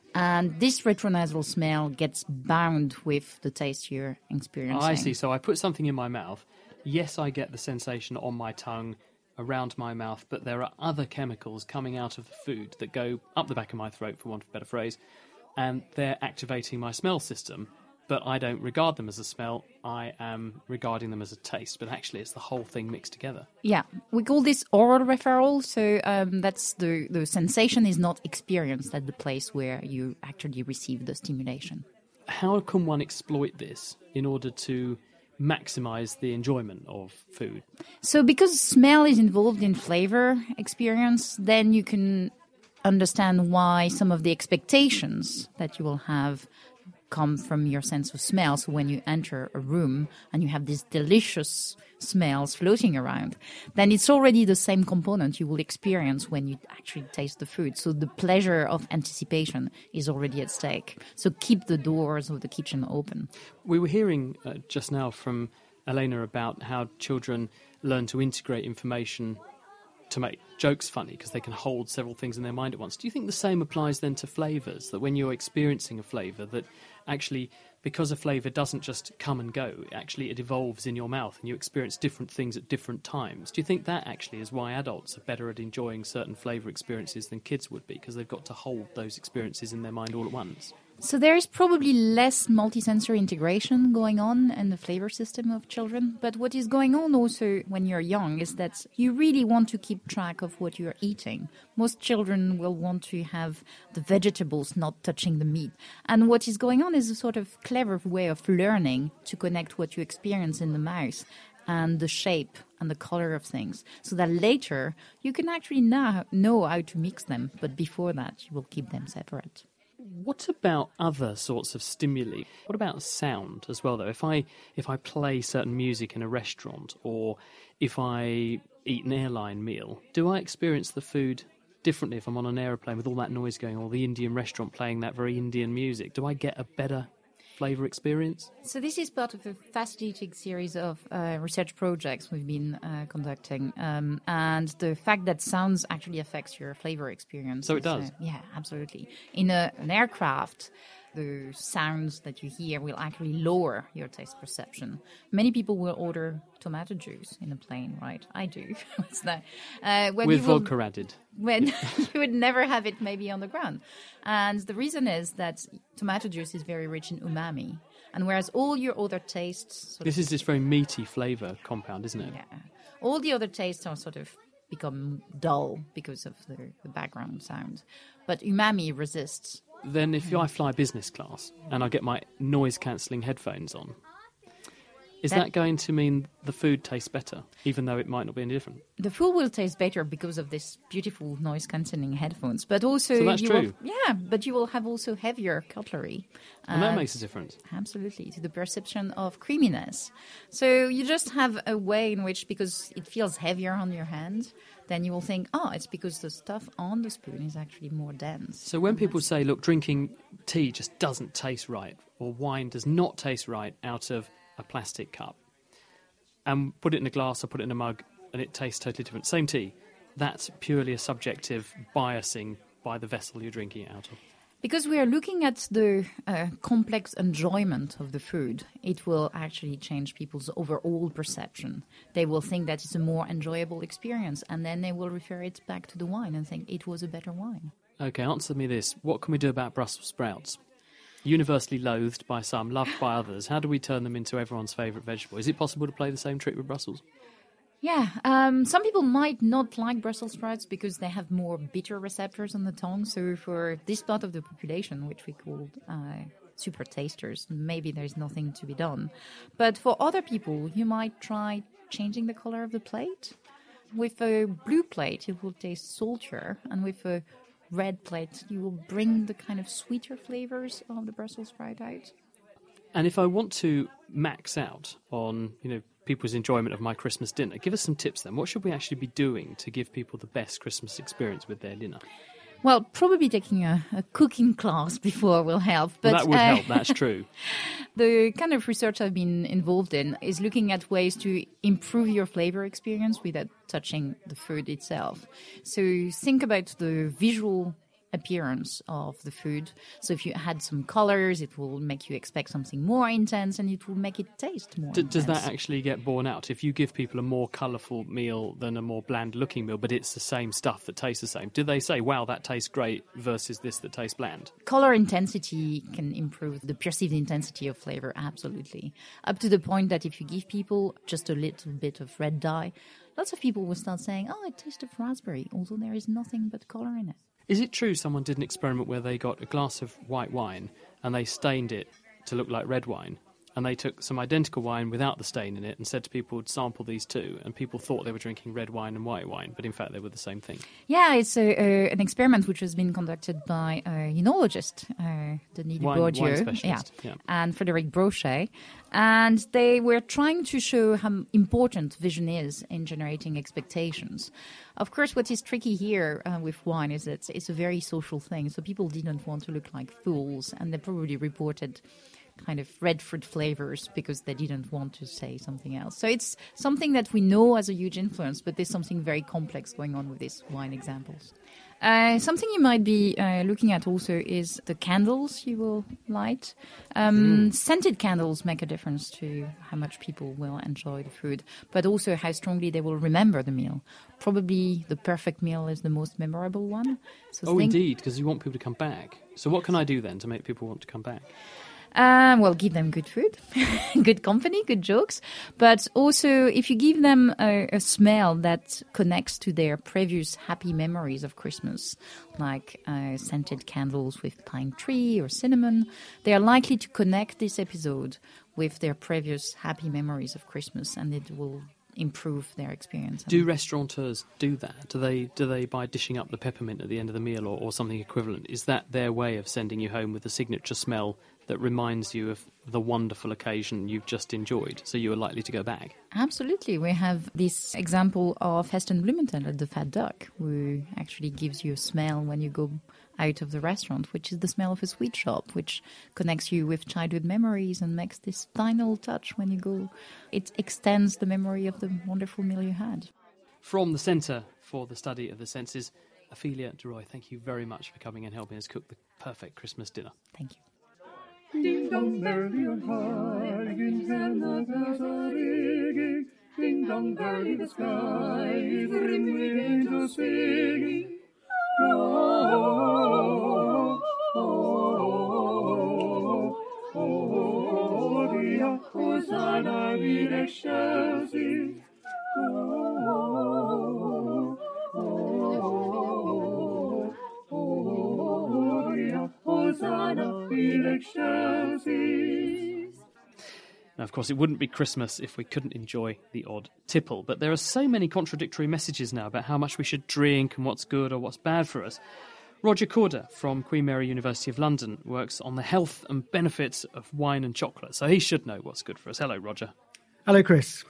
And this retronasal smell gets bound with the taste you're experiencing. Oh, I see. So I put something in my mouth. Yes, I get the sensation on my tongue, around my mouth, but there are other chemicals coming out of the food that go up the back of my throat, for want of a better phrase, and they're activating my smell system. But I don't regard them as a smell. I am regarding them as a taste. But actually, it's the whole thing mixed together. Yeah, we call this oral referral. So um, that's the, the sensation is not experienced at the place where you actually receive the stimulation. How can one exploit this in order to maximise the enjoyment of food? So because smell is involved in flavor experience, then you can understand why some of the expectations that you will have come from your sense of smell. So when you enter a room and you have these delicious smells floating around, then it's already the same component you will experience when you actually taste the food. So the pleasure of anticipation is already at stake. So keep the doors of the kitchen open. We were hearing uh, just now from Elena about how children learn to integrate information to make jokes funny because they can hold several things in their mind at once. Do you think the same applies then to flavours, that when you're experiencing a flavour, that actually because a flavour doesn't just come and go, actually it evolves in your mouth and you experience different things at different times? Do you think that actually is why adults are better at enjoying certain flavour experiences than kids would be, because they've got to hold those experiences in their mind all at once? So there is probably less multisensory integration going on in the flavor system of children. But what is going on also when you're young is that you really want to keep track of what you're eating. Most children will want to have the vegetables not touching the meat. And what is going on is a sort of clever way of learning to connect what you experience in the mouth and the shape and the color of things, so that later you can actually now know how to mix them. But before that, you will keep them separate. What about other sorts of stimuli? What about sound as well, though? If I if I play certain music in a restaurant, or if I eat an airline meal, do I experience the food differently if I'm on an aeroplane with all that noise going on, or the Indian restaurant playing that very Indian music? Do I get a better flavour experience? So this is part of a fascinating series of uh, research projects we've been uh, conducting, um, and the fact that sounds actually affects your flavour experience. So it does? Uh, yeah, absolutely. In a, an aircraft, the sounds that you hear will actually lower your taste perception. Many people will order tomato juice in a plane, right? I do. What's that? Uh, when With will, vodka added. When you would never have it maybe on the ground. And the reason is that tomato juice is very rich in umami. And whereas all your other tastes... Sort this of, is this very meaty flavour compound, isn't it? Yeah. All the other tastes are sort of become dull because of the, the background sound. But umami resists. Then if I fly business class and I get my noise-cancelling headphones on, is that, that going to mean the food tastes better, even though it might not be any different? The food will taste better because of this beautiful noise-cancelling headphones. But also... So that's you true? Will, yeah, but you will have also heavier cutlery. And that uh, makes a difference. Absolutely, to the perception of creaminess. So you just have a way in which, because it feels heavier on your hand, then you will think, oh, it's because the stuff on the spoon is actually more dense. So when people say, look, drinking tea just doesn't taste right, or wine does not taste right out of a plastic cup, and put it in a glass or put it in a mug and it tastes totally different, same tea, that's purely a subjective biasing by the vessel you're drinking it out of. Because we are looking at the uh, complex enjoyment of the food, it will actually change people's overall perception. They will think that it's a more enjoyable experience, and then they will refer it back to the wine and think it was a better wine. Okay, answer me this. What can we do about Brussels sprouts? Universally loathed by some, loved by others. How do we turn them into everyone's favourite vegetable? Is it possible to play the same trick with Brussels? Yeah, um, some people might not like Brussels sprouts because they have more bitter receptors on the tongue. So for this part of the population, which we call uh, super tasters, maybe there's nothing to be done. But for other people, you might try changing the color of the plate. With a blue plate, it will taste saltier, and with a red plate, you will bring the kind of sweeter flavors of the Brussels sprout out. And if I want to max out on, you know, people's enjoyment of my Christmas dinner, give us some tips then. What should we actually be doing to give people the best Christmas experience with their dinner? Well, probably taking a, a cooking class before will help. But well, that would uh, help, that's true. The kind of research I've been involved in is looking at ways to improve your flavor experience without touching the food itself. So think about the visual appearance of the food. So if you add some colors, it will make you expect something more intense, and it will make it taste more D- intense. Does that actually get borne out? If you give people a more colourful meal than a more bland-looking meal, but it's the same stuff that tastes the same, do they say, wow, that tastes great versus this that tastes bland? Color intensity can improve the perceived intensity of flavor, absolutely. Up to the point that if you give people just a little bit of red dye, lots of people will start saying, oh, it tastes of raspberry, although there is nothing but color in it. Is it true someone did an experiment where they got a glass of white wine and they stained it to look like red wine, and they took some identical wine without the stain in it and said to people, sample these two, and people thought they were drinking red wine and white wine, but in fact they were the same thing? Yeah, it's a, a, an experiment which has been conducted by a enologist, uh, Denis Wine, Dubourdieu, wine specialist, yeah, yeah. and Frédéric Brochet, and they were trying to show how important vision is in generating expectations. Of course, what is tricky here uh, with wine is that it's a very social thing, so people didn't want to look like fools, and they probably reported kind of red fruit flavors because they didn't want to say something else. So it's something that we know has a huge influence, but there's something very complex going on with these wine examples. Uh, something you might be uh, looking at also is the candles you will light. Um, mm. Scented candles make a difference to how much people will enjoy the food, but also how strongly they will remember the meal. Probably the perfect meal is the most memorable one. So oh, think- indeed, because you want people to come back. So what can I do then to make people want to come back? Um, well, give them good food, good company, good jokes. But also, if you give them a, a smell that connects to their previous happy memories of Christmas, like uh, scented candles with pine tree or cinnamon, they are likely to connect this episode with their previous happy memories of Christmas, and it will improve their experience. Do restaurateurs do that? Do they do they by dishing up the peppermint at the end of the meal or, or something equivalent? Is that their way of sending you home with a signature smell that reminds you of the wonderful occasion you've just enjoyed, so you are likely to go back? Absolutely. We have this example of Heston Blumenthal at the Fat Duck, who actually gives you a smell when you go out of the restaurant, which is the smell of a sweet shop, which connects you with childhood memories and makes this final touch when you go. It extends the memory of the wonderful meal you had. From the Centre for the Study of the Senses, Ophelia de Roy, thank you very much for coming and helping us cook the perfect Christmas dinner. Thank you. Ding dong, merrily on high, in heaven the bells are ringing. Ding dong, merrily the sky is ringing with angels singing. Oh, oh, oh, oh, Gloria, Hosanna in excelsis. Oh, oh, oh, Gloria, Hosanna in excelsis. Now, of course, it wouldn't be Christmas if we couldn't enjoy the odd tipple, but there are so many contradictory messages now about how much we should drink and what's good or what's bad for us. Roger Corder from Queen Mary University of London works on the health and benefits of wine and chocolate, so he should know what's good for us. Hello, Roger. Hello, Chris.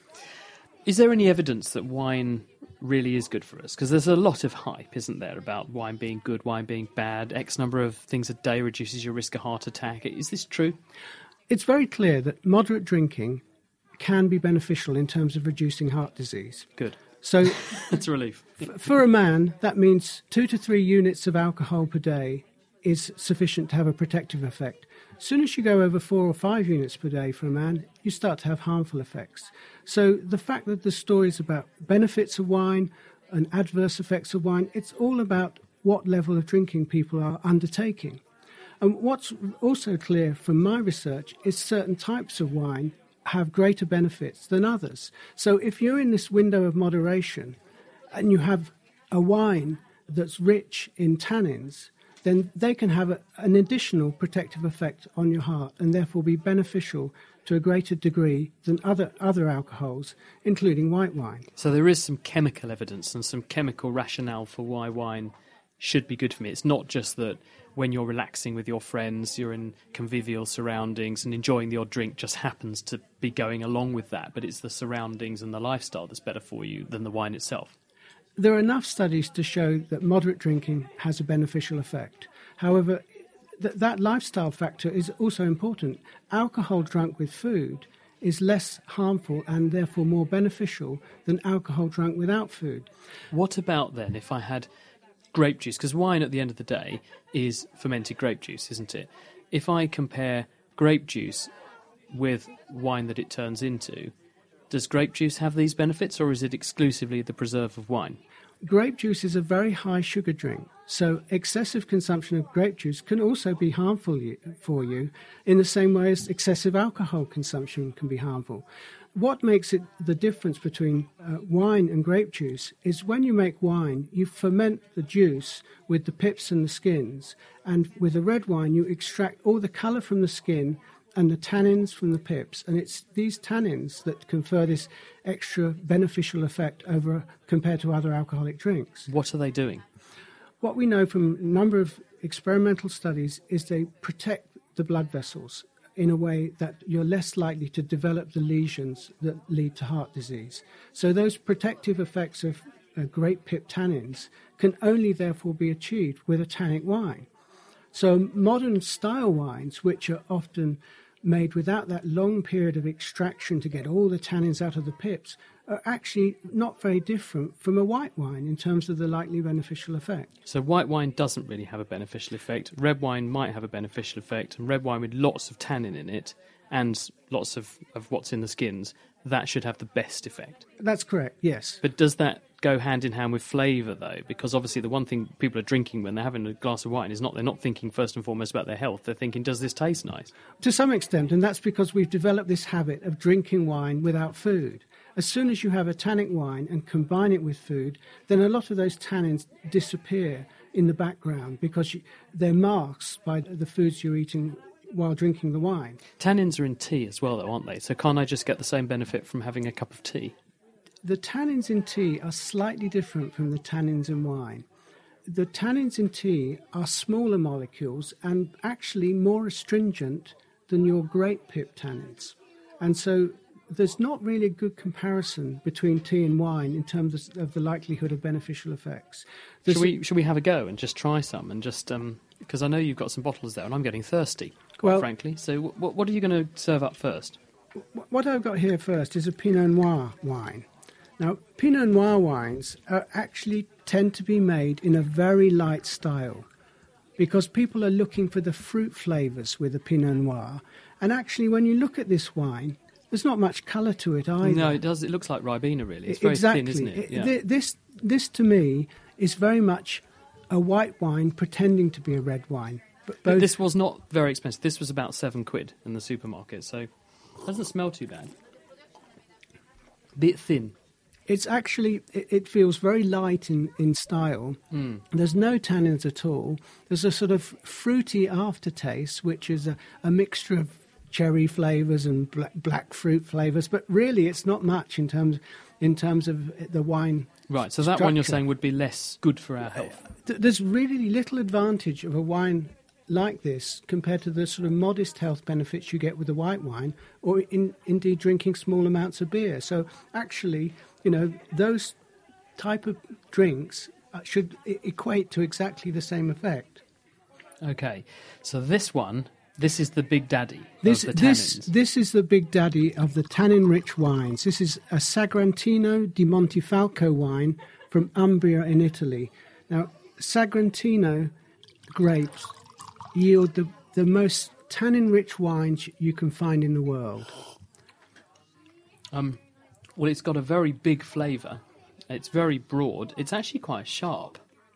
Is there any evidence that wine really is good for us? Because there's a lot of hype, isn't there, about wine being good, wine being bad, X number of things a day reduces your risk of heart attack. Is this true? It's very clear that moderate drinking can be beneficial in terms of reducing heart disease. Good. So that's a relief. f- for a man, that means two to three units of alcohol per day is sufficient to have a protective effect. As soon as you go over four or five units per day for a man, you start to have harmful effects. So the fact that the stories about benefits of wine and adverse effects of wine, it's all about what level of drinking people are undertaking. And what's also clear from my research is certain types of wine have greater benefits than others. So if you're in this window of moderation and you have a wine that's rich in tannins, then they can have a, an additional protective effect on your heart and therefore be beneficial to a greater degree than other, other alcohols, including white wine. So there is some chemical evidence and some chemical rationale for why wine should be good for me. It's not just that when you're relaxing with your friends, you're in convivial surroundings and enjoying the odd drink just happens to be going along with that, but it's the surroundings and the lifestyle that's better for you than the wine itself. There are enough studies to show that moderate drinking has a beneficial effect. However, th- that lifestyle factor is also important. Alcohol drunk with food is less harmful and therefore more beneficial than alcohol drunk without food. What about then if I had grape juice? Because wine at the end of the day is fermented grape juice, isn't it? If I compare grape juice with wine that it turns into, does grape juice have these benefits or is it exclusively the preserve of wine? Grape juice is a very high sugar drink, so excessive consumption of grape juice can also be harmful you, for you in the same way as excessive alcohol consumption can be harmful. What makes it the difference between uh, wine and grape juice is when you make wine, you ferment the juice with the pips and the skins, and with a red wine you extract all the colour from the skin and the tannins from the pips, and it's these tannins that confer this extra beneficial effect over compared to other alcoholic drinks. What are they doing? What we know from a number of experimental studies is they protect the blood vessels in a way that you're less likely to develop the lesions that lead to heart disease. So those protective effects of uh, grape pip tannins can only therefore be achieved with a tannic wine. So modern style wines, which are often made without that long period of extraction to get all the tannins out of the pips, are actually not very different from a white wine in terms of the likely beneficial effect. So white wine doesn't really have a beneficial effect. Red wine might have a beneficial effect, and red wine with lots of tannin in it and lots of, of what's in the skins, that should have the best effect. That's correct, yes. But does that go hand in hand with flavour, though? Because obviously the one thing people are drinking when they're having a glass of wine is not, they're not thinking first and foremost about their health. They're thinking, does this taste nice? To some extent, and that's because we've developed this habit of drinking wine without food. As soon as you have a tannic wine and combine it with food, then a lot of those tannins disappear in the background because you, they're masked by the foods you're eating while drinking the wine. Tannins are in tea as well, though, aren't they? So can't I just get the same benefit from having a cup of tea? The tannins in tea are slightly different from the tannins in wine. The tannins in tea are smaller molecules and actually more astringent than your grape pip tannins. And so there's not really a good comparison between tea and wine in terms of the likelihood of beneficial effects. There's Should we, should we have a go and just try some? And just because um, I know you've got some bottles there and I'm getting thirsty, quite well, frankly. So w- what are you going to serve up first? What I've got here first is a Pinot Noir wine. Now, Pinot Noir wines are actually tend to be made in a very light style because people are looking for the fruit flavours with a Pinot Noir. And actually, when you look at this wine, there's not much colour to it either. No, it does. It looks like Ribena, really. It's very exactly. thin, isn't it? Yeah. Th- This, this, to me, is very much a white wine pretending to be a red wine. But both... This was not very expensive. This was about seven quid in the supermarket, so it doesn't smell too bad. Bit thin. It's actually, it, it feels very light in, in style. Mm. There's no tannins at all. There's a sort of fruity aftertaste, which is a, a mixture of cherry flavours and black, black fruit flavours, but really it's not much in terms in terms of the wine. Right, so that structure. one you're saying would be less good for our health. There's really little advantage of a wine like this compared to the sort of modest health benefits you get with a white wine or in, indeed drinking small amounts of beer. So actually, you know, those type of drinks should e- equate to exactly the same effect. Okay, so this one, this is the big daddy This, of the this, tannins. this is the big daddy of the tannin-rich wines. This is a Sagrantino di Montifalco wine from Umbria in Italy. Now, Sagrantino grapes yield the, the most tannin-rich wines you can find in the world. Um, well, it's got a very big flavour. It's very broad. It's actually quite sharp.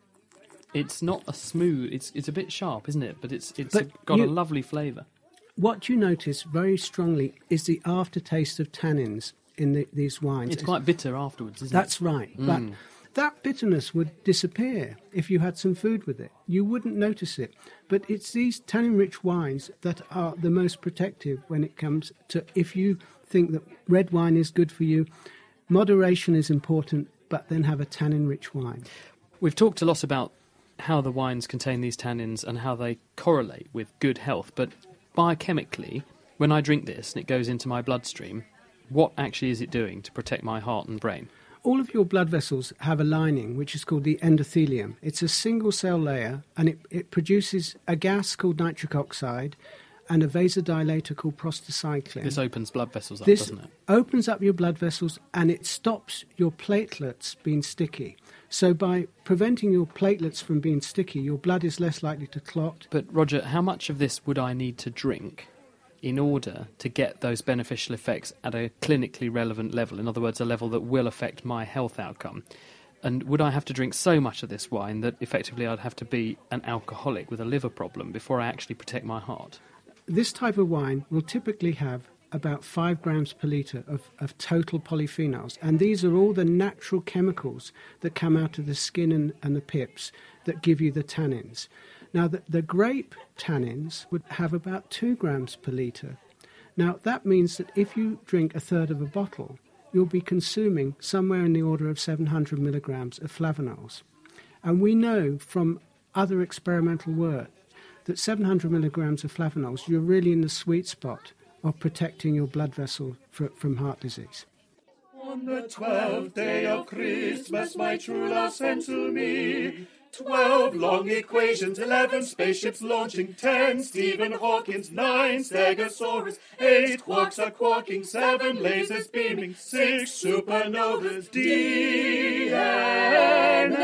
It's not a smooth. It's it's a bit sharp, isn't it? But it's it's But got you- a lovely flavour. What you notice very strongly is the aftertaste of tannins in the, these wines. It's quite bitter afterwards, isn't That's it? right. Mm. But that bitterness would disappear if you had some food with it. You wouldn't notice it. But it's these tannin-rich wines that are the most protective when it comes to, if you think that red wine is good for you, moderation is important, but then have a tannin-rich wine. We've talked a lot about how the wines contain these tannins and how they correlate with good health, but biochemically, when I drink this and it goes into my bloodstream, what actually is it doing to protect my heart and brain? All of your blood vessels have a lining, which is called the endothelium. It's a single cell layer, and it, it produces a gas called nitric oxide and a vasodilator called prostacyclin. This opens blood vessels up, This doesn't it? opens up your blood vessels, and it stops your platelets being sticky. So by preventing your platelets from being sticky, your blood is less likely to clot. But Roger, how much of this would I need to drink in order to get those beneficial effects at a clinically relevant level? In other words, a level that will affect my health outcome. And would I have to drink so much of this wine that effectively I'd have to be an alcoholic with a liver problem before I actually protect my heart? This type of wine will typically have about five grams per litre of, of total polyphenols. And these are all the natural chemicals that come out of the skin and, and the pips that give you the tannins. Now, the, the grape tannins would have about two grams per litre. Now, that means that if you drink a third of a bottle, you'll be consuming somewhere in the order of seven hundred milligrams of flavonols. And we know from other experimental work that seven hundred milligrams of flavonols, you're really in the sweet spot of protecting your blood vessel fr- from heart disease. On the twelfth day of Christmas, my true love sent to me twelve long equations, eleven spaceships launching, ten Stephen Hawkins, nine Stegosaurus, eight quarks are quarking, seven lasers beaming, six supernovas, D N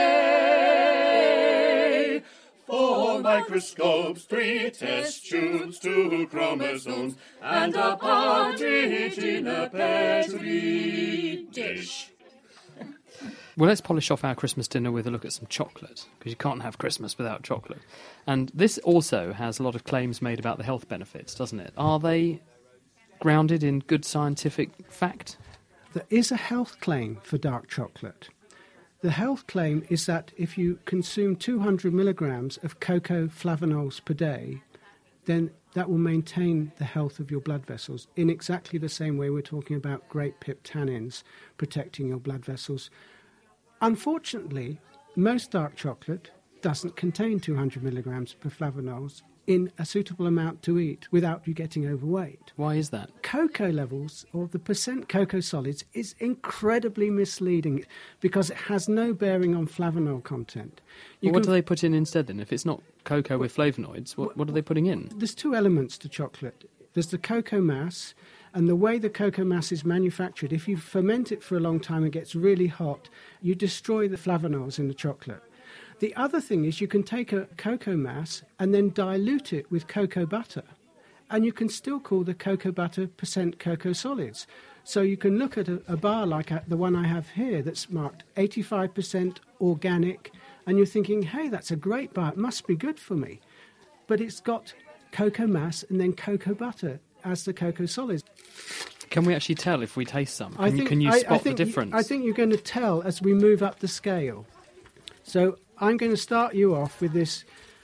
A, four microscopes, three test tubes, two chromosomes, and a partridge in a petri dish. Well, let's polish off our Christmas dinner with a look at some chocolate, because you can't have Christmas without chocolate. And this also has a lot of claims made about the health benefits, doesn't it? Are they grounded in good scientific fact? There is a health claim for dark chocolate. The health claim is that if you consume two hundred milligrams of cocoa flavonols per day, then that will maintain the health of your blood vessels in exactly the same way we're talking about grape pip tannins protecting your blood vessels. Unfortunately, most dark chocolate doesn't contain two hundred milligrams per flavanols in a suitable amount to eat without you getting overweight. Why is that? Cocoa levels, or the percent cocoa solids, is incredibly misleading because it has no bearing on flavanol content. You Well, what can- do they put in instead then? If it's not cocoa with flavonoids, what, what are they putting in? There's two elements to chocolate. There's the cocoa mass, and the way the cocoa mass is manufactured, if you ferment it for a long time and it gets really hot, you destroy the flavanols in the chocolate. The other thing is you can take a cocoa mass and then dilute it with cocoa butter, and you can still call the cocoa butter percent cocoa solids. So you can look at a, a bar like the one I have here that's marked eighty-five percent organic, and you're thinking, hey, that's a great bar, it must be good for me. But it's got cocoa mass and then cocoa butter as the cocoa solids. Can we actually tell if we taste some? Can, I you, think, can you I- I spot the think you- difference? I think you're going to tell as we move up the scale. So I'm going to start you off with this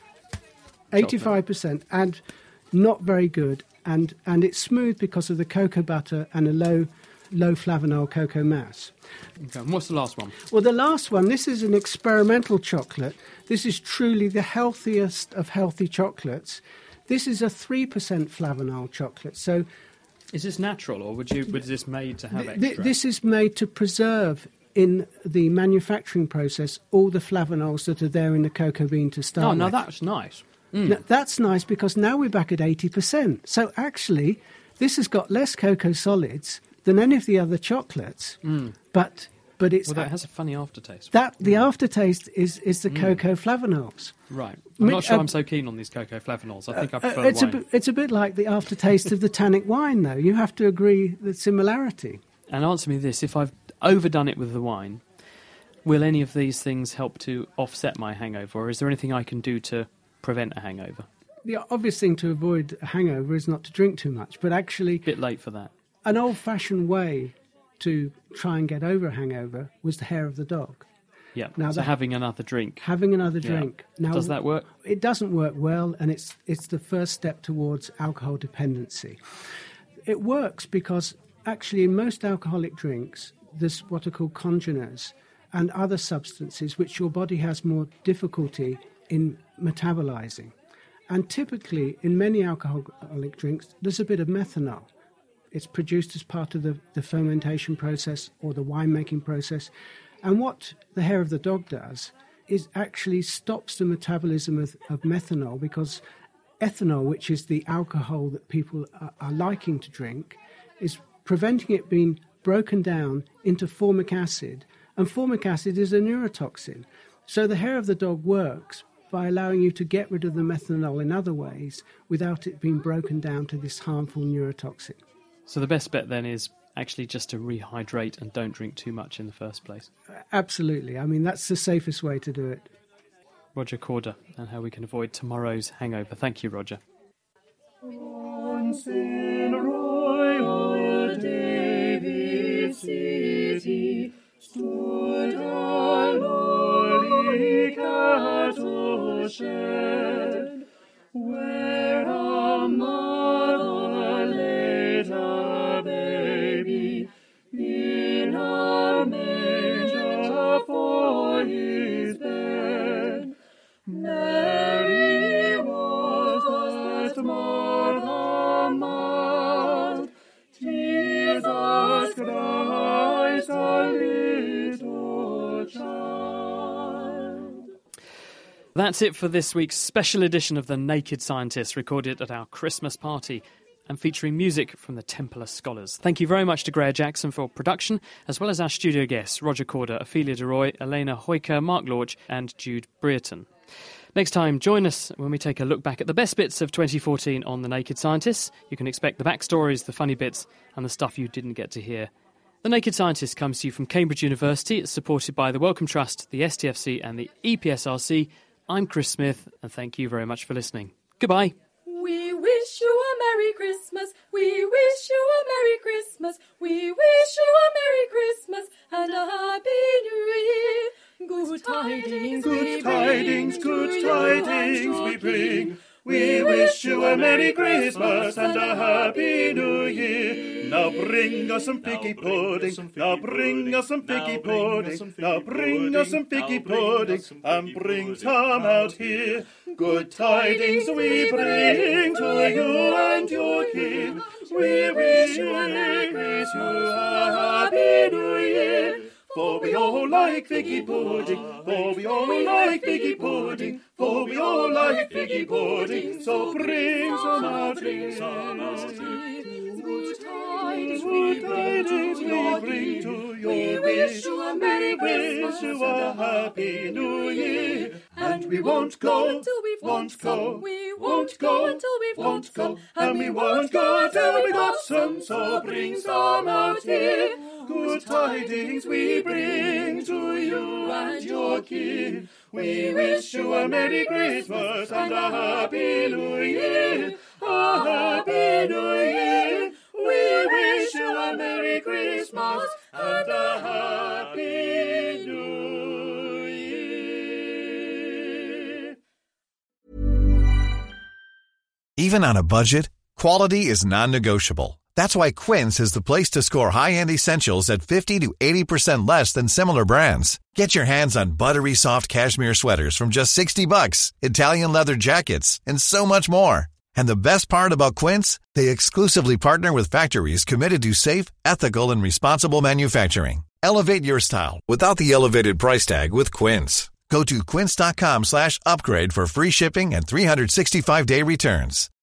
eighty-five percent and not very good, and, and it's smooth because of the cocoa butter and a low low flavanol cocoa mass. Okay, and what's the last one? Well, the last one, this is an experimental chocolate. This is truly the healthiest of healthy chocolates. This is a three percent flavanol chocolate. So Is this natural, or would you was this made to have th- extra? th- this is made to preserve in the manufacturing process all the flavanols that are there in the cocoa bean to start Oh, no, with. that's nice. Mm. Now, that's nice because now we're back at eighty percent. So actually, this has got less cocoa solids than any of the other chocolates, Mm. but but it's Well, that has a funny aftertaste. that the aftertaste is is the cocoa flavanols. Right. I'm Mi- not sure uh, I'm so keen on these cocoa flavanols. I think I Uh, prefer it's a wine. bit, it's a bit like the aftertaste of the tannic wine, though. You have to agree the similarity. And answer me this, if I've overdone it with the wine, will any of these things help to offset my hangover, or is there anything I can do to prevent a hangover? The obvious thing to avoid a hangover is not to drink too much, but actually, Bit late for that. an old-fashioned way to try and get over a hangover was the hair of the dog. Yeah. Now so that- having another drink. Having another Yeah. drink. Now, Does that work? It doesn't work well, and it's it's the first step towards alcohol dependency. It works because actually in most alcoholic drinks, there's what are called congeners and other substances which your body has more difficulty in metabolizing. And typically in many alcoholic drinks, there's a bit of methanol. It's produced as part of the, the fermentation process or the winemaking process. And what the hair of the dog does is actually stops the metabolism of, of methanol, because ethanol, which is the alcohol that people are, are liking to drink, is preventing it being broken down into formic acid. And formic acid is a neurotoxin. So the hair of the dog works by allowing you to get rid of the methanol in other ways without it being broken down to this harmful neurotoxin. So the best bet then is actually just to rehydrate and don't drink too much in the first place. Absolutely. I mean, that's the safest way to do it. Roger Corder, and how we can avoid tomorrow's hangover. Thank you, Roger. Once in royal David's city stood a lowly cattle shed, where a mother laid a baby in a manger for his bed. Mary was that mother mild, Jesus Christ a little child. That's it for this week's special edition of The Naked Scientist, recorded at our Christmas party and featuring music from the Templar Scholars. Thank you very much to Greer Jackson for production, as well as our studio guests, Roger Corder, Ophelia de Roy, Elena Hoyker, Mark Lorch and Jude Brereton. Next time, join us when we take a look back at the best bits of twenty fourteen on The Naked Scientists. You can expect the backstories, the funny bits and the stuff you didn't get to hear. The Naked Scientist comes to you from Cambridge University. It's supported by the Wellcome Trust, the S T F C and the E P S R C. I'm Chris Smith, and thank you very much for listening. Goodbye. We wish you a Merry Christmas. We wish you a Merry Christmas. We wish you a Merry Christmas and a Happy New Year. Good tidings, Good tidings, good tidings we bring. We wish you a Merry Christmas and a Happy New Year. Now bring us some figgy pudding, now bring us some figgy pudding, now bring us some figgy pudding, and bring some out here. Good tidings we bring to you and your kin. We wish you a Merry Christmas, a Happy New Year. For we all like figgy pudding, for we all like figgy pudding, for we all like figgy pudding, so bring some out here. Good tidings we bring to you. We wish you a Merry Christmas, you a Happy New Year. And we won't go until we've won't go, we won't go until we've won't go, and we won't go till we got some, so bring some out here. Good tidings we bring to you and your kin. We wish you a Merry Christmas and a Happy New Year. A Happy New Year. We wish you a Merry Christmas and a Happy New Year. Even on a budget, quality is non-negotiable. That's why Quince is the place to score high-end essentials at fifty to eighty percent less than similar brands. Get your hands on buttery soft cashmere sweaters from just sixty bucks, Italian leather jackets, and so much more. And the best part about Quince, they exclusively partner with factories committed to safe, ethical, and responsible manufacturing. Elevate your style without the elevated price tag with Quince. Go to quince.com slash upgrade for free shipping and three sixty-five day returns.